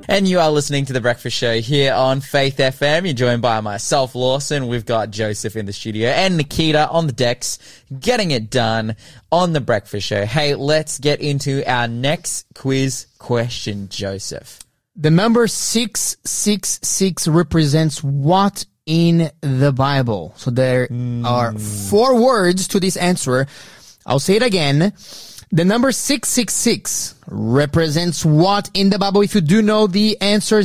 And you are listening to The Breakfast Show here on Faith FM. You're joined by myself, Lawson. We've got Joseph in the studio and Nikita on the decks, getting it done on The Breakfast Show. Hey, let's get into our next quiz question, Joseph. The number 666 represents what in the Bible? So there are 4 words to this answer. I'll say it again. The number 666 represents what in the Bible? If you do know the answer,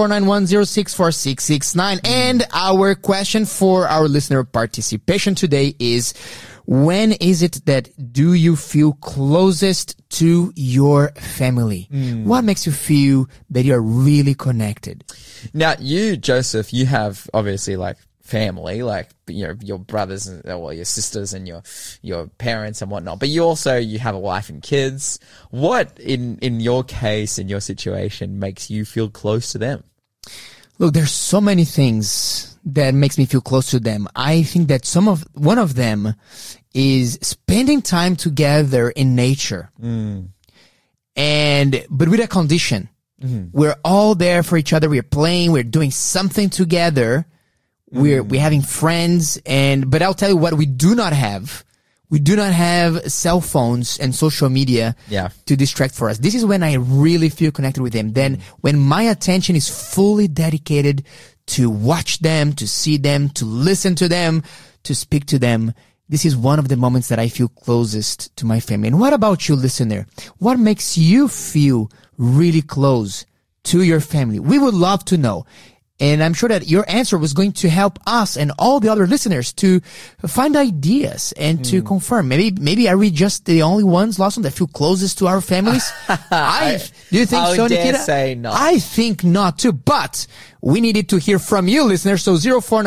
0491064669. And our question for our listener participation today is, when is it that do you feel closest to your family? What makes you feel that you're really connected? Now, you, Joseph, you have obviously like family, like, you know, your brothers and well, your sisters and your parents and whatnot, but you have a wife and kids. What in your case, in your situation, makes you feel close to them? Look, there's so many things that makes me feel close to them. I think that one of them is spending time together in nature. But with a condition. We're all there for each other. We're playing, we're doing something together. We're having friends, but I'll tell you what we do not have. We do not have cell phones and social media to distract for us. This is when I really feel connected with them. Then when my attention is fully dedicated to watch them, to see them, to listen to them, to speak to them, this is one of the moments that I feel closest to my family. And what about you, listener? What makes you feel really close to your family? We would love to know. And I'm sure that your answer was going to help us and all the other listeners to find ideas and to confirm. Maybe are we just the only ones, Lawson, that feel closest to our families? Do you think so, Nikita? I dare say not. I think not too, but we needed to hear from you, listeners. So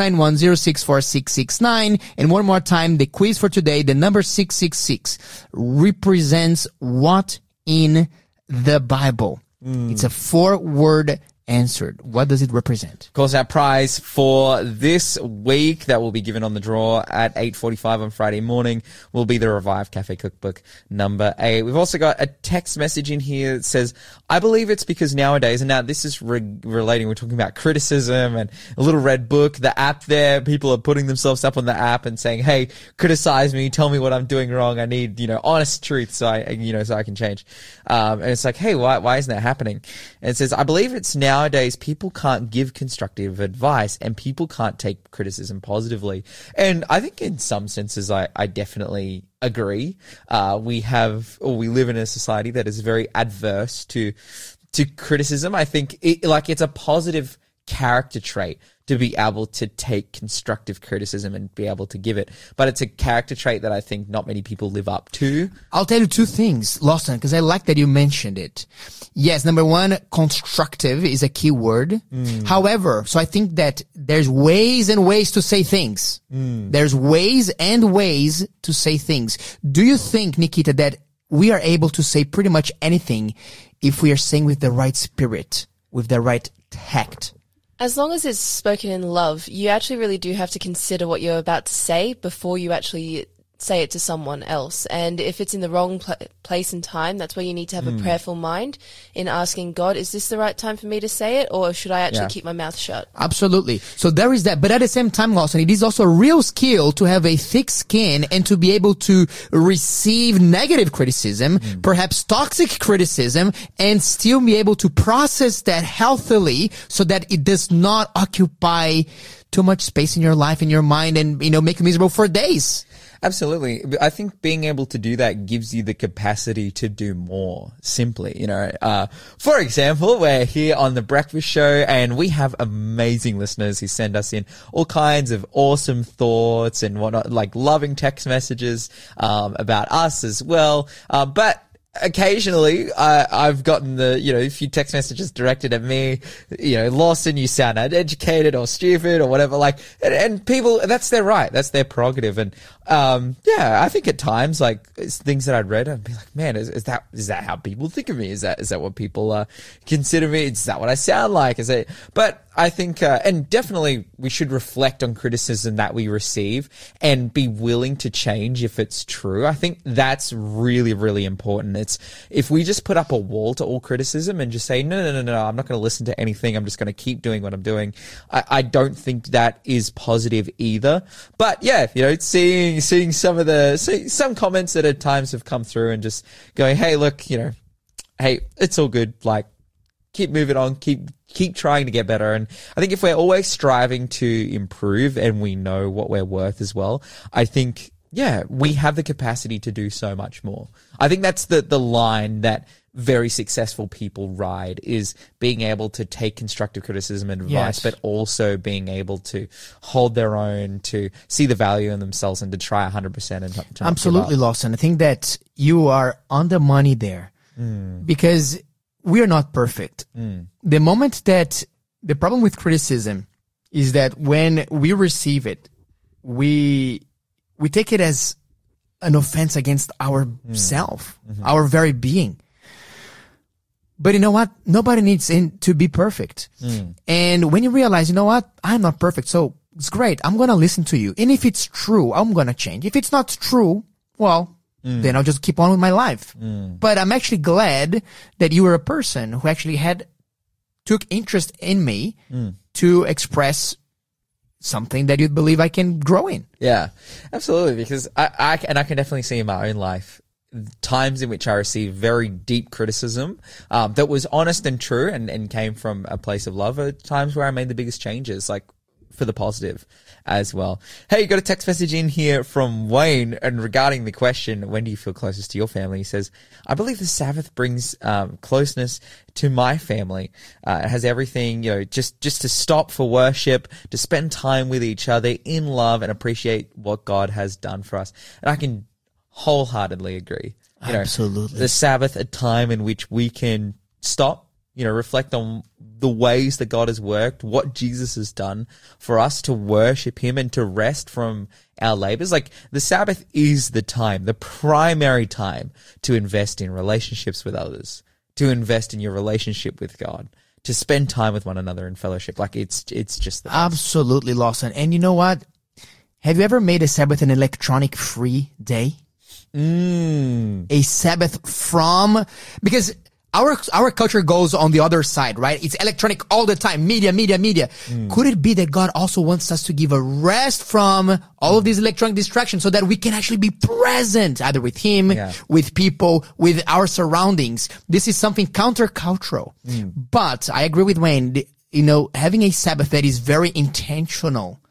0491064669. And one more time, the quiz for today, the number 666 represents what in the Bible? It's a 4-word answered. What does it represent? Of course, our prize for this week that will be given on the draw at 8:45 on Friday morning will be the Revive Cafe Cookbook number 8. We've also got a text message in here that says, I believe it's because nowadays, and now this is relating, we're talking about criticism and a little red book, the app there, people are putting themselves up on the app and saying, hey, criticize me, tell me what I'm doing wrong. I need, honest truth so I can change. And it's like, hey, why isn't that happening? And it says, I believe it's nowadays people can't give constructive advice and people can't take criticism positively. And I think in some senses, I definitely agree. We live in a society that is very adverse to criticism. I think it's a positive character trait to be able to take constructive criticism and be able to give it. But it's a character trait that I think not many people live up to. I'll tell you 2 things, Lawson, because I like that you mentioned it. Yes, number 1, constructive is a key word. However, so I think that there's ways and ways to say things. There's ways and ways to say things. Do you think, Nikita, that we are able to say pretty much anything if we are saying with the right spirit, with the right tact? As long as it's spoken in love, you actually really do have to consider what you're about to say before you actually say it to someone else. And if it's in the wrong place and time, that's where you need to have a prayerful mind in asking God, is this the right time for me to say it, or should I actually keep my mouth shut? Absolutely. So there is that. But at the same time, Lawson, it is also a real skill to have a thick skin and to be able to receive negative criticism, perhaps toxic criticism, and still be able to process that healthily so that it does not occupy too much space in your life, in your mind, and, make you miserable for days. Absolutely. I think being able to do that gives you the capacity to do more, simply, for example, we're here on The Breakfast Show and we have amazing listeners who send us in all kinds of awesome thoughts and whatnot, like loving text messages, about us as well. But occasionally, I've gotten a few text messages directed at me, Lawson, you sound uneducated or stupid or whatever, and people, that's their right. That's their prerogative. And Yeah, I think at times, like, it's things that I'd read, I'd be like, man, is that how people think of me? Is that what people consider me? Is that what I sound like? But I think, and definitely we should reflect on criticism that we receive and be willing to change if it's true. I think that's really, really important. It's, if we just put up a wall to all criticism and just say, no, I'm not going to listen to anything, I'm just going to keep doing what I'm doing, I don't think that is positive either. But yeah, seeing some comments that at times have come through and just going, hey, look, hey, it's all good. Like, keep moving on, keep trying to get better. And I think if we're always striving to improve and we know what we're worth as well, I think, yeah, we have the capacity to do so much more. I think that's the line that very successful people ride, is being able to take constructive criticism and advice, but also being able to hold their own, to see the value in themselves and to try 100% and to Absolutely, Lawson. I think that you are on the money there because we are not perfect. The moment that the problem with criticism is that when we receive it, we take it as an offense against ourself, our very being. But you know what? Nobody needs to be perfect. And when you realize, you know what? I'm not perfect. So it's great. I'm going to listen to you. And if it's true, I'm going to change. If it's not true, well, then I'll just keep on with my life. But I'm actually glad that you were a person who actually took interest in me to express something that you believe I can grow in. Yeah, absolutely. Because I can definitely see in my own life times in which I received very deep criticism that was honest and true and came from a place of love. Are times where I made the biggest changes, like for the positive as well. Hey, you got a text message in here from Wayne, and regarding the question, when do you feel closest to your family? He says, I believe the Sabbath brings closeness to my family. It has everything, just to stop for worship, to spend time with each other in love and appreciate what God has done for us. And I can wholeheartedly agree. Absolutely. The Sabbath, a time in which we can stop, reflect on the ways that God has worked, what Jesus has done for us, to worship him and to rest from our labors. Like, the Sabbath is the time, the primary time, to invest in relationships with others, to invest in your relationship with God, to spend time with one another in fellowship. Like, it's just the best. Absolutely, Lawson. And you know what? Have you ever made a Sabbath an electronic-free day? A Sabbath because our culture goes on the other side, right? It's electronic all the time. Media. Could it be that God also wants us to give a rest from all of these electronic distractions so that we can actually be present either with him, with people, with our surroundings? This is something countercultural. But I agree with Wayne, having a Sabbath that is very intentional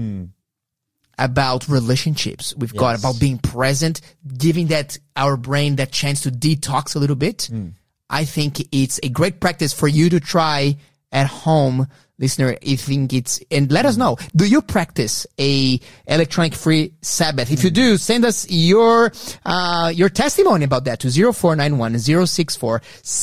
about relationships with God, about being present, giving our brain that chance to detox a little bit. I think it's a great practice for you to try at home, listener. And let us know, do you practice a electronic free Sabbath? If you do, send us your testimony about that to 0491 064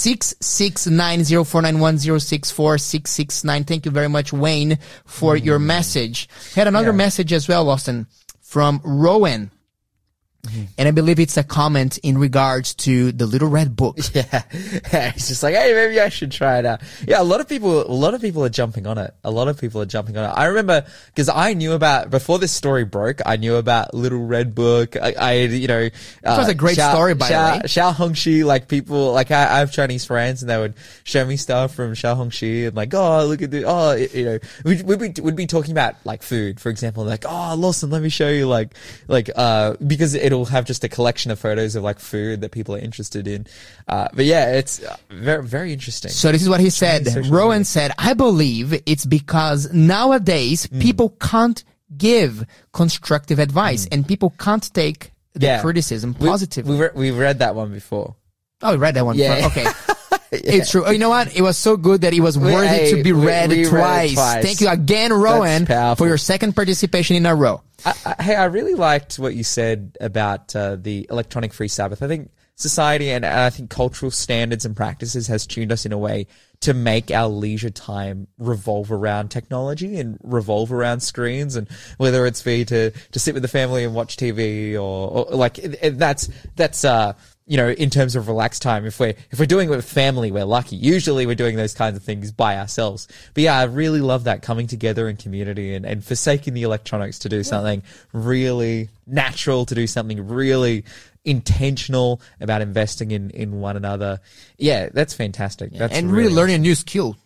669 0491 064 669. Thank you very much, Wayne, for your message. Had another message as well, Austin, from Rowan. And I believe it's a comment in regards to the Little Red Book. Yeah. It's just like, hey, maybe I should try it out. Yeah, a lot of people are jumping on it. I remember, because I knew before this story broke, I knew about Little Red Book. It was a great story, by the way. Xiaohongxi, like people, like I have Chinese friends and they would show me stuff from Xiaohongxi and like, oh, look at this. We'd be talking about like food, for example, like, oh, Lawson, let me show you because it'll have just a collection of photos of like food that people are interested in. But yeah, it's very, very interesting. So this is what he said. Rowan said, I believe it's because nowadays people can't give constructive advice and people can't take the criticism positively. We've read that one before. Oh, we read that one before. Okay. It's true. Oh, you know what? It was so good that it was worthy to be read twice. Thank you again, Rowan, for your second participation in a row. I really liked what you said about the electronic free Sabbath. I think society and I think cultural standards and practices has tuned us in a way to make our leisure time revolve around technology and revolve around screens, and whether it's for you to sit with the family and watch TV or like that's you know, in terms of relaxed time, if we're doing it with family, we're lucky. Usually we're doing those kinds of things by ourselves. But yeah, I really love that coming together in community and forsaking the electronics to do something really natural, to do something really intentional about investing in one another. Yeah, that's fantastic. Yeah, That's and really learning a new skill.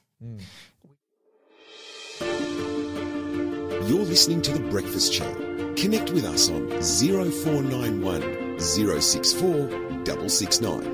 You're listening to The Breakfast Show. Connect with us on 0491 064 669.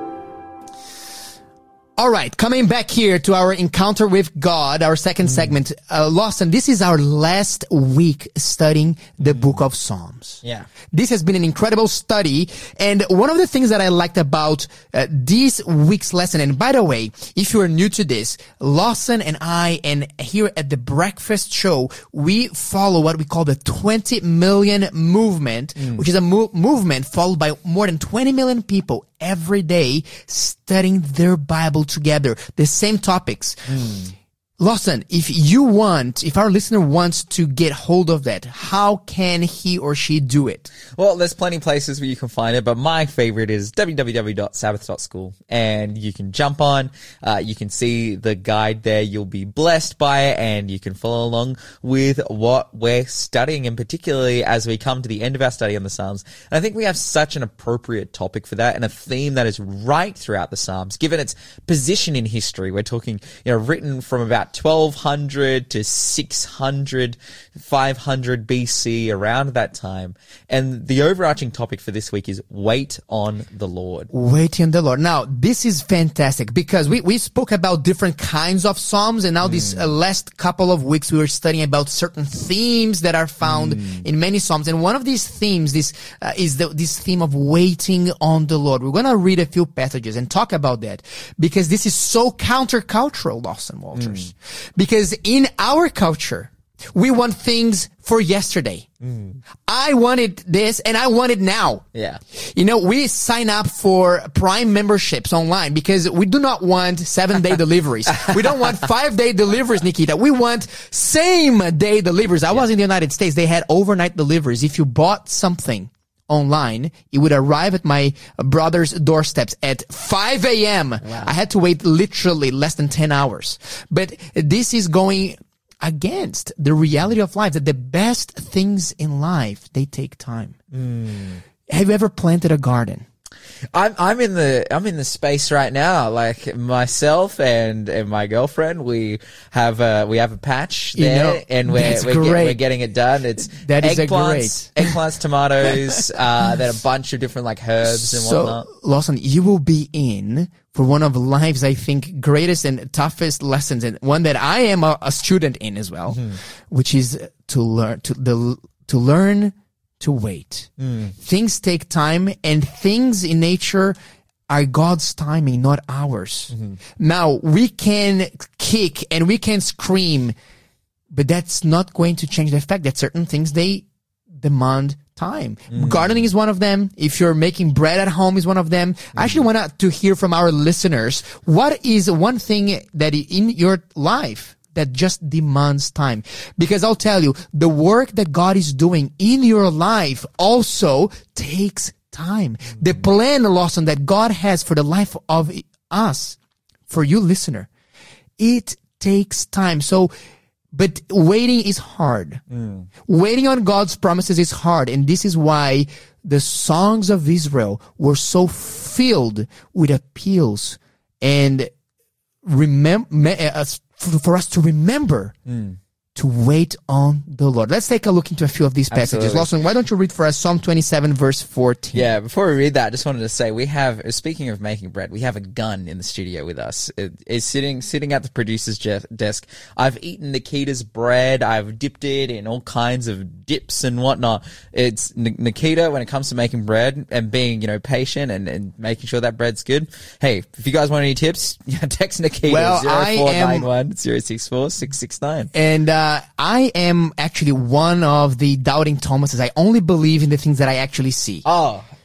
All right, coming back here to our encounter with God, our second segment. Lawson, this is our last week studying the book of Psalms. Yeah. This has been an incredible study. And one of the things that I liked about this week's lesson, and by the way, if you are new to this, Lawson and I, and here at the Breakfast Show, we follow what we call the 20 million movement, which is a movement followed by more than 20 million people every day studying their Bible together, the same topics. Lawson, if our listener wants to get hold of that, how can he or she do it? Well, there's plenty of places where you can find it, but my favorite is www.sabbath.school, and you can jump on, you can see the guide there, you'll be blessed by it, and you can follow along with what we're studying, and particularly as we come to the end of our study on the Psalms. And I think we have such an appropriate topic for that, and a theme that is right throughout the Psalms, given its position in history. We're talking, written from about 1200 to 600, 500 BC, around that time. And the overarching topic for this week is wait on the Lord. Wait on the Lord. Now, this is fantastic because we spoke about different kinds of Psalms, and now these last couple of weeks we were studying about certain themes that are found in many Psalms. And one of these themes, this theme of waiting on the Lord. We're going to read a few passages and talk about that because this is so countercultural, Lawson Walters. Because in our culture, we want things for yesterday. I wanted this and I want it now. Yeah. We sign up for Prime memberships online because we do not want 7-day deliveries. We don't want 5-day deliveries, Nikita. We want same-day deliveries. I was in the United States. They had overnight deliveries. If you bought something online, it would arrive at my brother's doorsteps at 5 a.m. Wow. I had to wait literally less than 10 hours. But this is going against the reality of life, that the best things in life, they take time. Have you ever planted a garden? I'm in the space right now. Like myself and my girlfriend, we have a patch there, and we're getting it done. It's eggplants, tomatoes, then a bunch of different like herbs and whatnot. So, Lawson, you will be in for one of life's, I think, greatest and toughest lessons, and one that I am a student in as well, which is to learn to wait. Things take time, and things in nature are God's timing, not ours. Now, we can kick and we can scream, but that's not going to change the fact that certain things, they demand time. Gardening is one of them. If you're making bread at home is one of them. I actually want to hear from our listeners. What is one thing that in your life that just demands time? Because I'll tell you, the work that God is doing in your life also takes time. The plan, Lawson, that God has for the life of us, for you listener, it takes time. So, but waiting is hard. Waiting on God's promises is hard. And this is why the songs of Israel were so filled with appeals and for us to remember to wait on the Lord. Let's take a look into a few of these passages. Lawson, why don't you read for us Psalm 27 verse 14? Yeah, before we read that, I just wanted to say speaking of making bread, we have a gun in the studio with us. It's sitting at the producer's desk. I've eaten Nikita's bread. I've dipped it in all kinds of dips and whatnot. It's Nikita, when it comes to making bread and being, patient and making sure that bread's good. Hey, if you guys want any tips, text Nikita 0491 064 669. And I am actually one of the doubting Thomases. I only believe in the things that I actually see. Oh,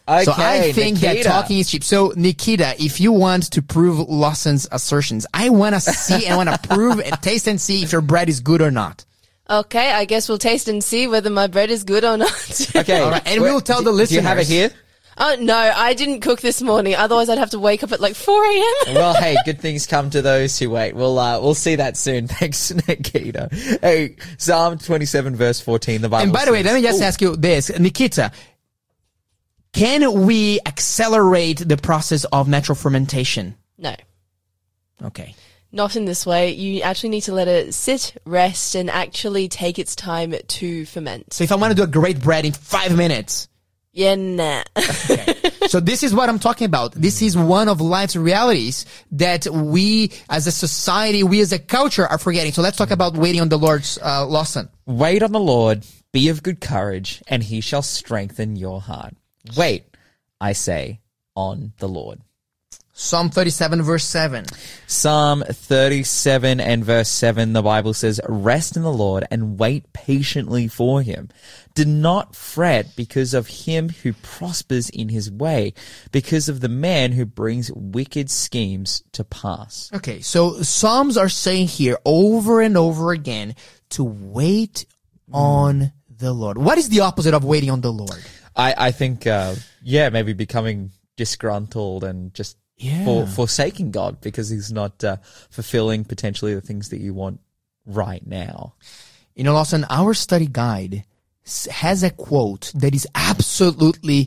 So I Okay, think Nikita. that talking is cheap. So Nikita, if you want to prove Lawson's assertions, I want to see and want to prove and taste and see if your bread is good or not. Okay, I guess we'll taste and see whether my bread is good or not. Okay. All right, and we will tell the Do listeners. you have it here? Oh, no, I didn't cook this morning. Otherwise, I'd have to wake up at like 4 a.m. Well, hey, good things come to those who wait. We'll see that soon. Thanks, Nikita. Hey, Psalm 27 verse 14, the Bible And by the way, says- let me just ask you this, Nikita. Can we accelerate the process of natural fermentation? No, Okay. not in this way. You actually need to let it sit, rest, and actually take its time to ferment. So if I want to do a great bread in 5 minutes, Yeah, nah. so this is what I'm talking about. This is one of life's realities that we as a society, we as a culture are forgetting. So let's talk about waiting on the Lord's, Lawson. Wait on the Lord, be of good courage, and he shall strengthen your heart. Wait, I say, on the Lord. Psalm 37 verse 7. Psalm 37 and verse 7, the Bible says, rest in the Lord and wait patiently for him. Do not fret because of him who prospers in his way, because of the man who brings wicked schemes to pass. Okay. So Psalms are saying here over and over again to wait on the Lord. What is the opposite of waiting on the Lord? I think, maybe becoming disgruntled and just forsaking God because he's not fulfilling potentially the things that you want right now. You know, Lawson, our study guide has a quote that is absolutely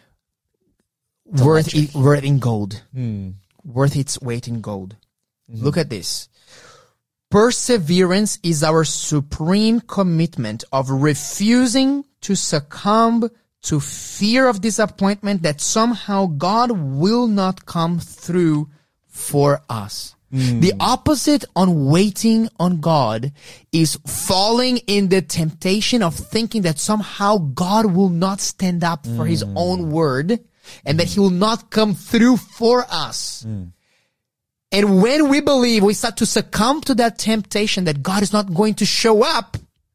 worth in gold. Worth its weight in gold. Look at this. Perseverance is our supreme commitment of refusing to succumb to fear of disappointment that somehow God will not come through for us. The opposite on waiting on God is falling in the temptation of thinking that somehow God will not stand up for his own word and that he will not come through for us. And when we believe, we start to succumb to that temptation that God is not going to show up,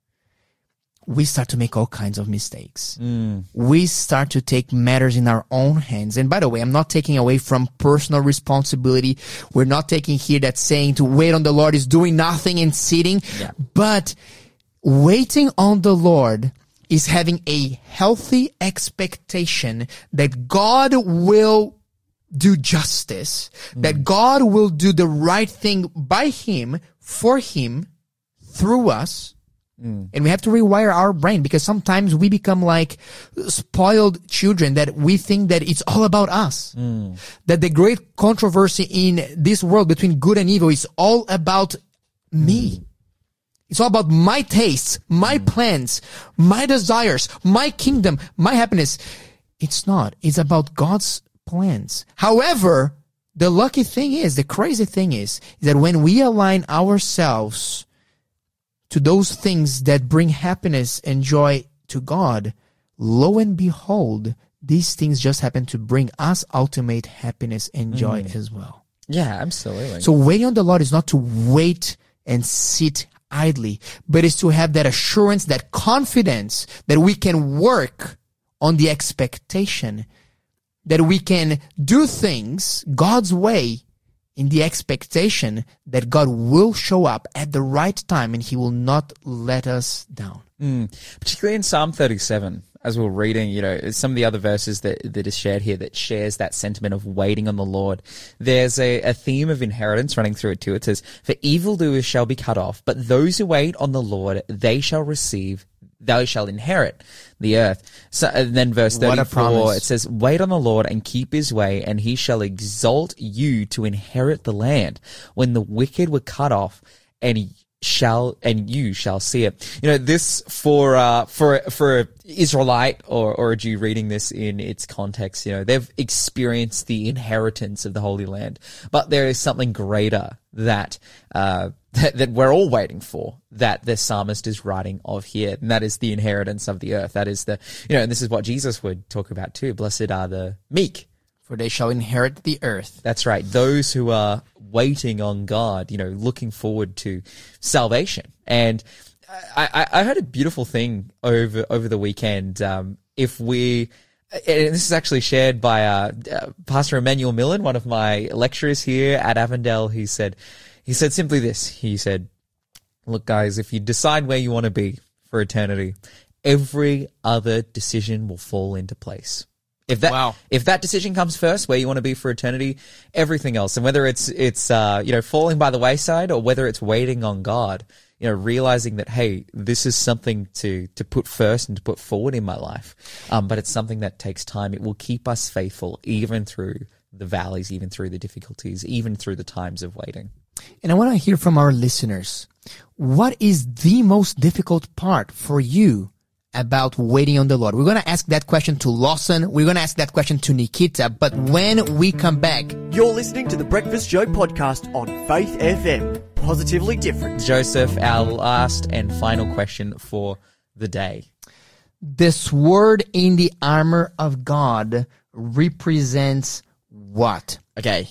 we start to make all kinds of mistakes. We start to take matters in our own hands. And by the way, I'm not taking away from personal responsibility. We're not taking here that saying to wait on the Lord is doing nothing and sitting. Yeah. But waiting on the Lord is having a healthy expectation that God will do justice, that God will do the right thing by him, for him, through us. And we have to rewire our brain because sometimes we become like spoiled children that we think that it's all about us. That the great controversy in this world between good and evil is all about me. It's all about my tastes, my plans, my desires, my kingdom, my happiness. It's not. It's about God's plans. However, the lucky thing is, the crazy thing is that when we align ourselves to those things that bring happiness and joy to God, lo and behold, these things just happen to bring us ultimate happiness and joy as well. Yeah, absolutely. So waiting on the Lord is not to wait and sit idly, but is to have that assurance, that confidence that we can work on the expectation, that we can do things God's way in the expectation that God will show up at the right time and he will not let us down. Particularly in Psalm 37, as we're reading, you know, some of the other verses that is shared here that shares that sentiment of waiting on the Lord. There's a theme of inheritance running through it too. It says, for evildoers shall be cut off, but those who wait on the Lord, they shall inherit the earth. So, and then verse What a 34, promise. it says, wait on the Lord and keep his way, and he shall exalt you to inherit the land. When the wicked were cut off, and you shall see it. You know, this for a Israelite or a Jew reading this in its context, you know, they've experienced the inheritance of the Holy Land, but there is something greater that we're all waiting for, that the psalmist is writing of here, and that is the inheritance of the earth. That is and this is what Jesus would talk about too. Blessed are the meek, For they shall inherit the earth. that's right. Those who are waiting on God, you know, looking forward to salvation. And I heard a beautiful thing over the weekend. If we and this is actually shared by Pastor Emmanuel Millen, one of my lecturers here at Avondale. He said simply this. He said, look, guys, if you decide where you want to be for eternity, every other decision will fall into place. If that decision comes first, where you want to be for eternity, everything else, and whether it's falling by the wayside or whether it's waiting on God, realizing that, hey, this is something to put first and to put forward in my life. But it's something that takes time. It will keep us faithful even through the valleys, even through the difficulties, even through the times of waiting. And I want to hear from our listeners. What is the most difficult part for you about waiting on the Lord? We're going to ask that question to Lawson. We're going to ask that question to Nikita. But when we come back... You're listening to the Breakfast Show podcast on Faith FM. Positively different. Joseph, our last and final question for the day. The sword in the armor of God represents what? Okay.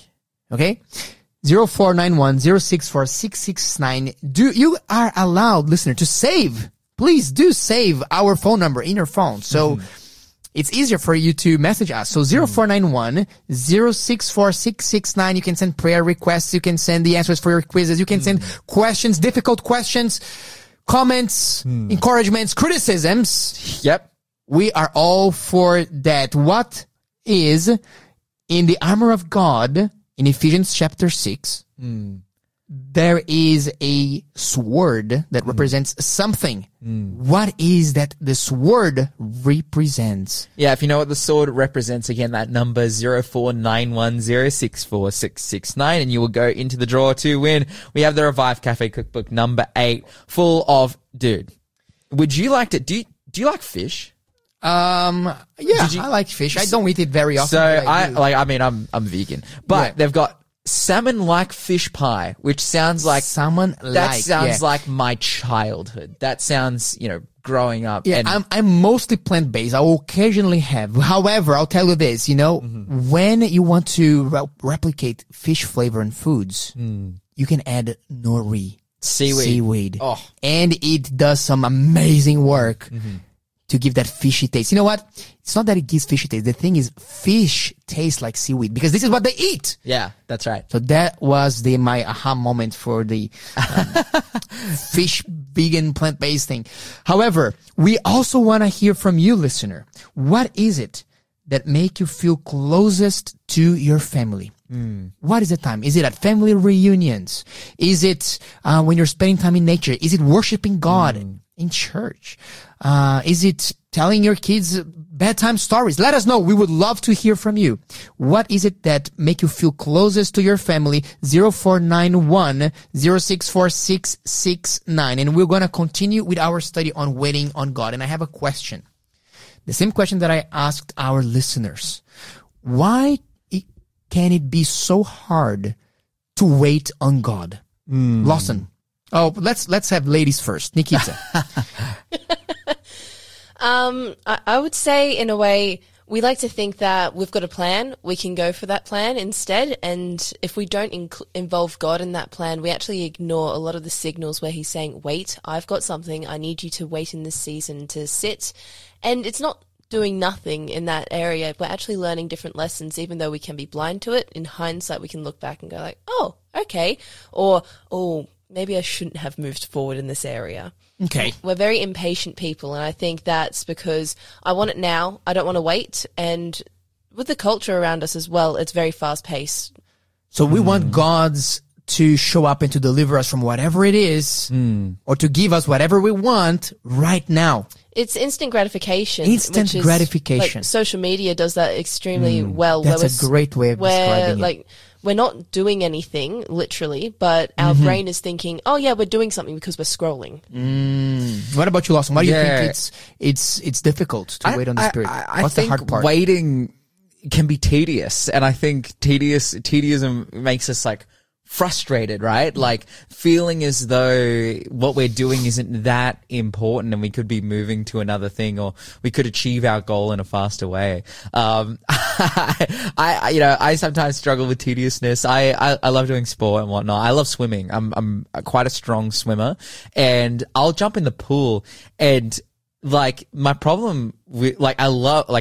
0491 064 669. You are allowed, listener, to save. Please do save our phone number in your phone. So it's easier for you to message us. So 0491 064 669. You can send prayer requests. You can send the answers for your quizzes. You can send questions, difficult questions, comments, encouragements, criticisms. Yep. We are all for that. What is in the armor of God in Ephesians chapter 6? There is a sword that represents something. What is that the sword represents? Yeah, if you know what the sword represents, again, that number 0491064669, and you will go into the draw to win. We have the Revive Cafe Cookbook number 8, full of, dude, would you like to, do you like fish? I like fish. I don't eat it very often. So I'm vegan, but they've got salmon-like fish pie, which sounds like like my childhood. That sounds, growing up. Yeah, and I'm mostly plant-based. I will occasionally have. However, I'll tell you this, when you want to replicate fish flavor in foods, you can add nori. Seaweed. Oh. And it does some amazing work to give that fishy taste. You know what? It's not that it gives fishy taste. The thing is, fish tastes like seaweed because this is what they eat. Yeah, that's right. So that was my aha moment for the fish, vegan, plant-based thing. However, we also want to hear from you, listener. What is it that make you feel closest to your family? What is the time? Is it at family reunions? Is it when you're spending time in nature? Is it worshiping God in church? Is it telling your kids bedtime stories? Let us know. We would love to hear from you. What is it that make you feel closest to your family? 0491 064 669. And we're going to continue with our study on waiting on God. And I have a question. The same question that I asked our listeners. Why can it be so hard to wait on God? Lawson. Oh, let's have ladies first. Nikita. I would say, in a way, we like to think that we've got a plan. We can go for that plan instead. And if we don't involve God in that plan, we actually ignore a lot of the signals where he's saying, wait, I've got something. I need you to wait in this season to sit. And it's not doing nothing in that area. We're actually learning different lessons, even though we can be blind to it. In hindsight, we can look back and go like, oh, okay. Or, oh, maybe I shouldn't have moved forward in this area. Okay. We're very impatient people, and I think that's because I want it now. I don't want to wait. And with the culture around us as well, it's very fast-paced. So we want God's to show up and to deliver us from whatever it is, or to give us whatever we want right now. It's instant gratification. Instant gratification. Like, social media does that extremely well. That's a great way of describing it. We're not doing anything, literally, but our brain is thinking, oh yeah, we're doing something because we're scrolling. What about you, Lawson? Why do you think it's difficult to wait on the Spirit? What's the hard part? Waiting can be tedious, and I think tediism makes us like frustrated, right? Like feeling as though what we're doing isn't that important and we could be moving to another thing, or we could achieve our goal in a faster way. I sometimes struggle with tediousness. I love doing sport and whatnot. I love swimming. I'm quite a strong swimmer, and I'll jump in the pool, and like my problem with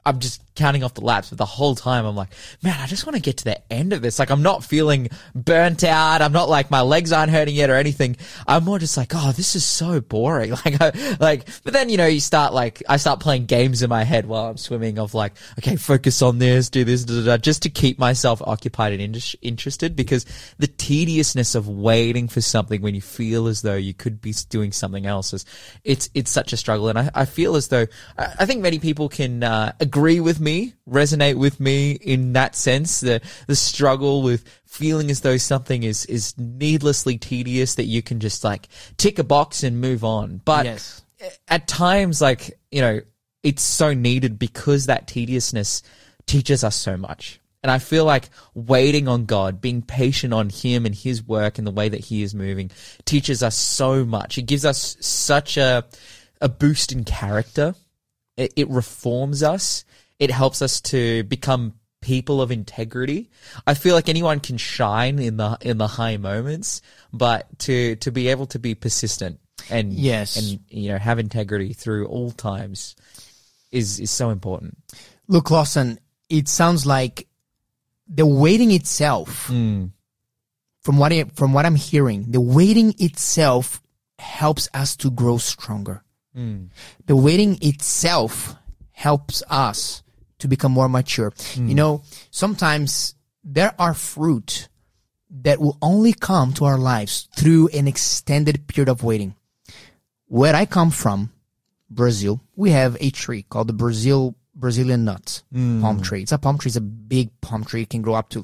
I'm just counting off the laps, but the whole time I'm like, man, I just want to get to the end of this. Like, I'm not feeling burnt out. I'm not like my legs aren't hurting yet or anything. I'm more just like, oh, this is so boring. But then, I start playing games in my head while I'm swimming of like, okay, focus on this, do this, just to keep myself occupied and interested, because the tediousness of waiting for something when you feel as though you could be doing something else it's such a struggle. And I feel as though, I think many people can, agree with me, resonate with me in that sense, the struggle with feeling as though something is needlessly tedious, that you can just like tick a box and move on. But Yes. at times, it's so needed, because that tediousness teaches us so much. And I feel like waiting on God, being patient on Him and His work and the way that He is moving, teaches us so much. It gives us such a boost in character. It reforms us. It helps us to become people of integrity. I feel like anyone can shine in the high moments, but to be able to be persistent and Yes. and have integrity through all times is so important. Look, Lawson, it sounds like the waiting itself, from what I'm hearing, the waiting itself helps us to grow stronger. The waiting itself helps us to become more mature. Sometimes there are fruit that will only come to our lives through an extended period of waiting. Where I come from, Brazil, we have a tree called the Brazilian nut palm tree. It's a palm tree. It's a big palm tree. It can grow up to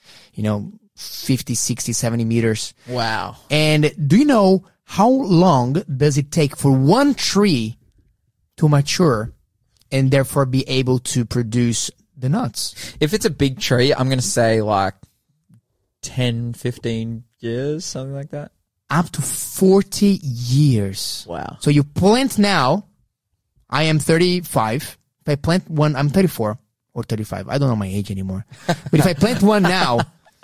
50, 60, 70 meters. Wow. And do you know how long does it take for one tree to mature and therefore be able to produce the nuts? If it's a big tree, I'm going to say like 10, 15 years, something like that. Up to 40 years. Wow. So you plant now. I am 35. If I plant one, I'm 34 or 35. I don't know my age anymore. But if I plant one now,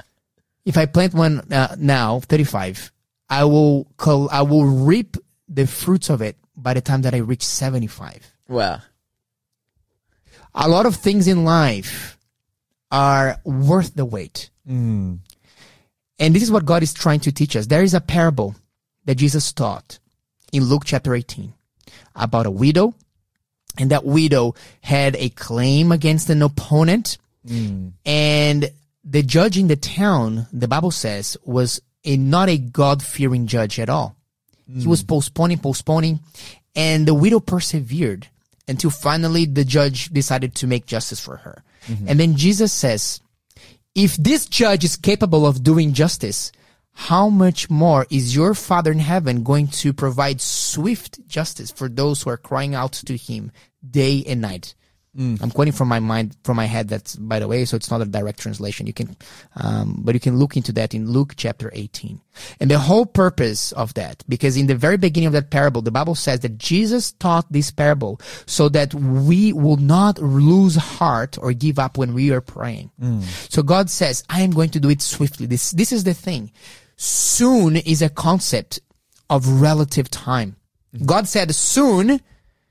35, I will reap the fruits of it by the time that I reach 75. Wow. A lot of things in life are worth the wait. And this is what God is trying to teach us. There is a parable that Jesus taught in Luke chapter 18 about a widow. And that widow had a claim against an opponent. And the judge in the town, the Bible says, was not a God-fearing judge at all. He was postponing, and the widow persevered until finally the judge decided to make justice for her. And then Jesus says, if this judge is capable of doing justice, how much more is your Father in heaven going to provide swift justice for those who are crying out to Him day and night? I'm quoting from my head. That's, by the way, so it's not a direct translation. You can, but you can look into that in Luke chapter 18. And the whole purpose of that, because in the very beginning of that parable, the Bible says that Jesus taught this parable so that we will not lose heart or give up when we are praying. So God says, I am going to do it swiftly. This is the thing. Soon is a concept of relative time. God said soon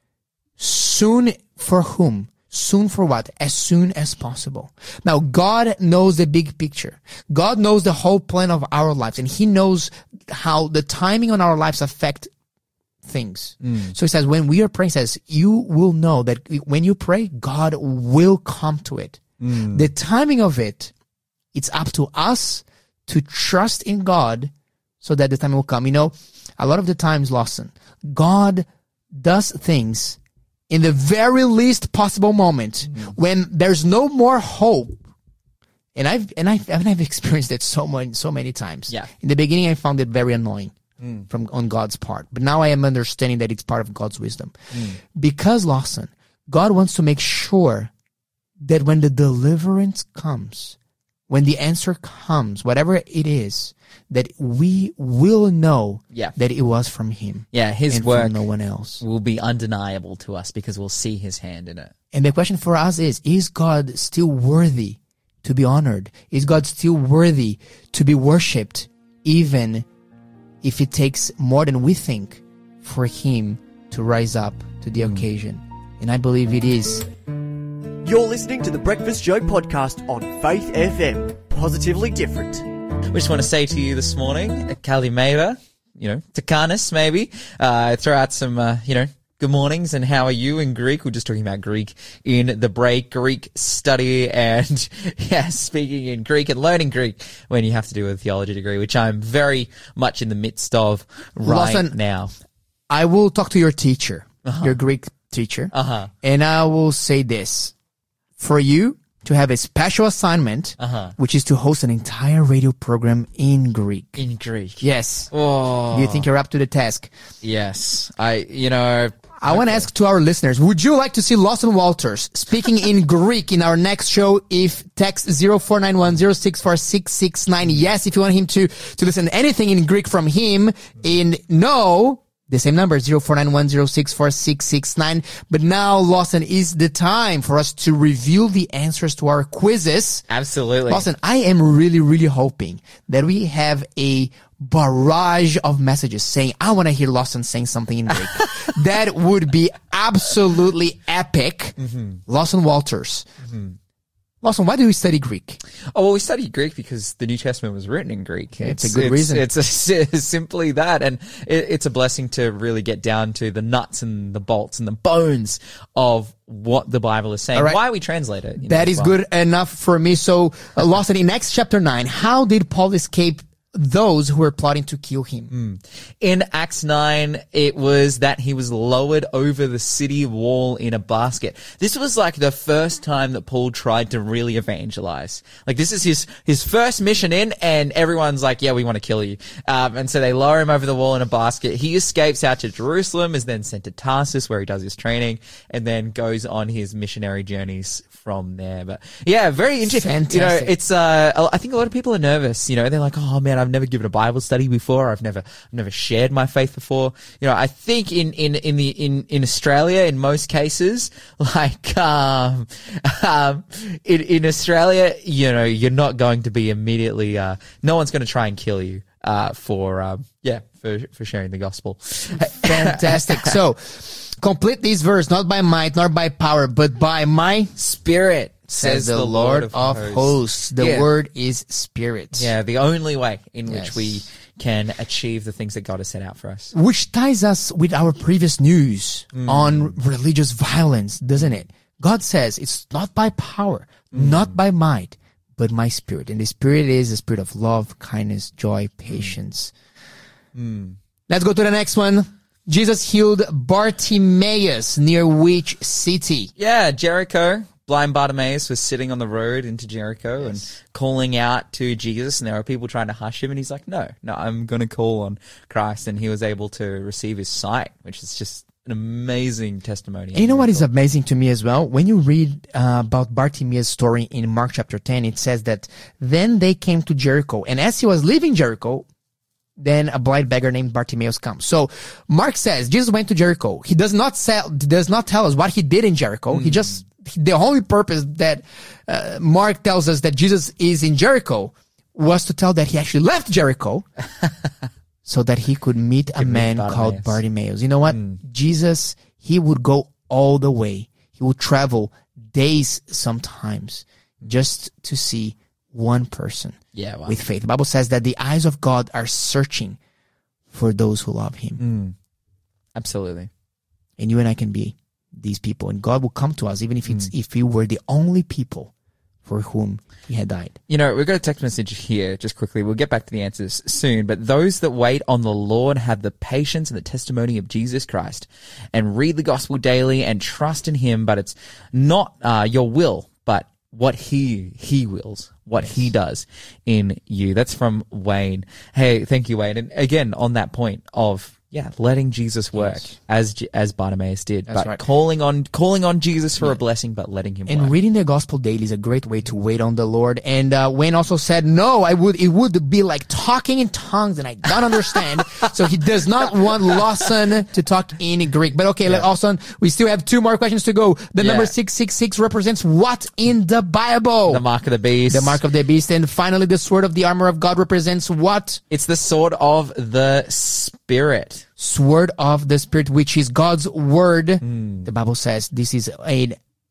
for whom? Soon for what? As soon as possible. Now, God knows the big picture. God knows the whole plan of our lives, and He knows how the timing on our lives affect things. So He says, when we are praying, He says, you will know that when you pray, God will come to it. The timing of it, it's up to us to trust in God so that the time will come. A lot of the times, Lawson, God does things in the very least possible moment when there's no more hope. And I've experienced it so many times. Yeah. In the beginning, I found it very annoying on God's part, but now I am understanding that it's part of God's wisdom. Because, Lawson, God wants to make sure that when the deliverance comes, when the answer comes, whatever it is, that we will know that it was from Him. Yeah, His and work from no one else will be undeniable to us because we'll see His hand in it. And the question for us is God still worthy to be honored? Is God still worthy to be worshipped, even if it takes more than we think for Him to rise up to the occasion? And I believe it is. You're listening to the Breakfast Show podcast on Faith FM. Positively different. We just want to say to you this morning, Kalimera, Takanis maybe, throw out some, good mornings and how are you in Greek. We're just talking about Greek in the break, Greek study and, speaking in Greek and learning Greek when you have to do a theology degree, which I'm very much in the midst of right Lawson, now. I will talk to your teacher, your Greek teacher, and I will say this. For you to have a special assignment, which is to host an entire radio program in Greek. In Greek. Yes. Oh. Do you think you're up to the task? Yes. I want to ask to our listeners, would you like to see Lawson Walters speaking in Greek in our next show? If text 0491064669. Yes, if you want him to listen to anything in Greek from him. In no, the same number, 0491064669. But now, Lawson, is the time for us to reveal the answers to our quizzes. Absolutely. Lawson, I am really, really hoping that we have a barrage of messages saying, I want to hear Lawson saying something in Greek. That would be absolutely epic. Lawson Walters. Lawson, why do we study Greek? Oh, well, we study Greek because the New Testament was written in Greek. It's a good reason. It's simply that. And it's a blessing to really get down to the nuts and the bolts and the bones of what the Bible is saying. All right. Why we translate it. That is good enough for me. So, Lawson, in Acts chapter 9, how did Paul escape those who were plotting to kill him? In Acts 9, it was that he was lowered over the city wall in a basket. This was like the first time that Paul tried to really evangelize. Like, this is his first mission in, and everyone's like, yeah, we want to kill you. And so they lower him over the wall in a basket. He escapes out to Jerusalem, is then sent to Tarsus where he does his training, and then goes on his missionary journeys from there. But yeah, very interesting. Fantastic. It's, I think a lot of people are nervous. They're like, oh man, I've never given a Bible study before. I've never shared my faith before. I think in Australia, in most cases, like, in Australia, you're not going to be immediately, no one's going to try and kill you, for sharing the gospel. Fantastic. So, complete this verse, not by might, nor by power, but by my Spirit, says the Lord of hosts. The word is spirit. Yeah, the only way in which we can achieve the things that God has set out for us. Which ties us with our previous news on religious violence, doesn't it? God says it's not by power, not by might, but my Spirit. And the Spirit is the spirit of love, kindness, joy, patience. Let's go to the next one. Jesus healed Bartimaeus near which city? Yeah, Jericho. Blind Bartimaeus was sitting on the road into Jericho and calling out to Jesus, and there were people trying to hush him, and he's like, no, I'm going to call on Christ, and he was able to receive his sight, which is just an amazing testimony. And you know what is amazing to me as well? When you read about Bartimaeus' story in Mark chapter 10, it says that then they came to Jericho, and as he was leaving Jericho, then a blind beggar named Bartimaeus comes. So Mark says Jesus went to Jericho. He does not tell us what he did in Jericho. The only purpose that Mark tells us that Jesus is in Jericho was to tell that he actually left Jericho so that he could meet a man called Bartimaeus. You know what? Jesus, he would go all the way. He would travel days sometimes just to see one person with faith. The Bible says that the eyes of God are searching for those who love him. Absolutely. And you and I can be these people, and God will come to us even if we were the only people for whom he had died. We've got a text message here just quickly. We'll get back to the answers soon, but those that wait on the Lord have the patience and the testimony of Jesus Christ and read the gospel daily and trust in him, but it's not your will, but what he wills, what he does in you. That's from Wayne. Hey, thank you, Wayne. And again, on that point of letting Jesus work as Bartimaeus did. That's but right. calling on Jesus for a blessing, but letting him and work. Reading the gospel daily is a great way to wait on the Lord. And Wayne also said, no, it would be like talking in tongues, and I don't understand. So he does not want Lawson to talk in Greek. But okay, Lawson, we still have 2 more questions to go. The number 666 represents what in the Bible? The mark of the beast. The mark of the beast. And finally, the sword of the armor of God represents what? It's the sword of the Spirit. Sword of the Spirit, which is God's word. The Bible says this is a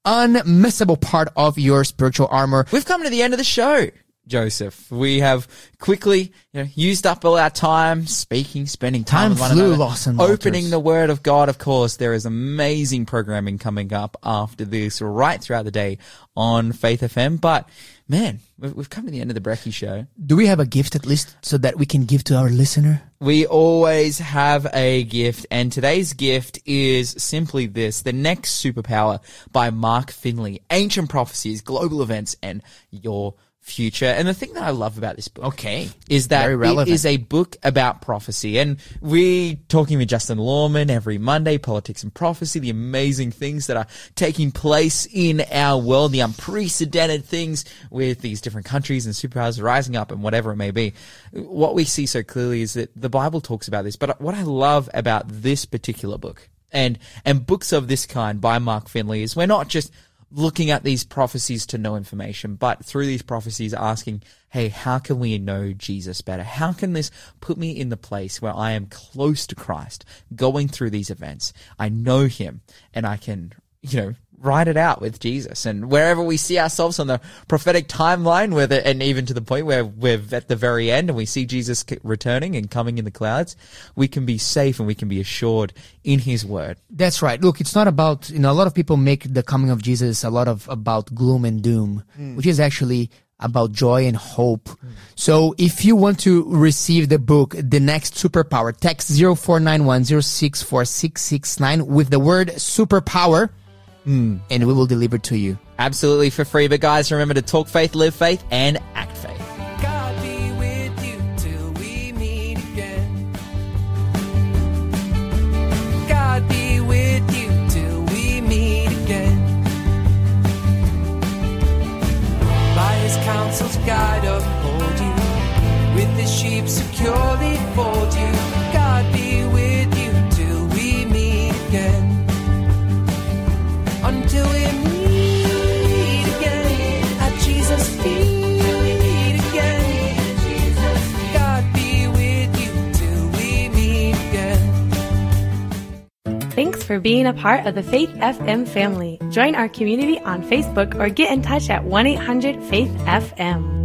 unmissable part of your spiritual armor. We've come to the end of the show, Joseph. We have quickly used up all our time speaking, spending time with one flew, another, Lawson opening Walters. the Word of God. Of course, there is amazing programming coming up after this, right throughout the day on Faith FM. But man, we've come to the end of the Brekkie Show. Do we have a gift at least so that we can give to our listener? We always have a gift, and today's gift is simply this: The Next Superpower by Mark Finley. Ancient prophecies, global events, and your future. And the thing that I love about this book, is that Very relevant. it is a book about prophecy. And we talking with Justin Lawman every Monday, politics and prophecy, the amazing things that are taking place in our world, the unprecedented things with these different countries and superpowers rising up and whatever it may be. What we see so clearly is that the Bible talks about this. But what I love about this particular book and books of this kind by Mark Finley is we're not just looking at these prophecies to know information, but through these prophecies asking, hey, how can we know Jesus better? How can this put me in the place where I am close to Christ, going through these events? I know him and I can, ride it out with Jesus. And wherever we see ourselves on the prophetic timeline, and even to the point where we're at the very end and we see Jesus returning and coming in the clouds, we can be safe and we can be assured in his word. That's right. Look, it's not about, a lot of people make the coming of Jesus about gloom and doom, which is actually about joy and hope. So if you want to receive the book, The Next Superpower, text 0491064669 with the word superpower, and we will deliver to you. Absolutely for free. But guys, remember to talk faith, live faith, and act faith. God be with you till we meet again. God be with you till we meet again. By his counsel's guide uphold you, with his sheep securely fold you. God be with you till we meet again. Until we meet again at Jesus' feet again. God be with you till we meet again. Thanks for being a part of the Faith FM family. Join our community on Facebook or get in touch at 1-800-FAITH-FM.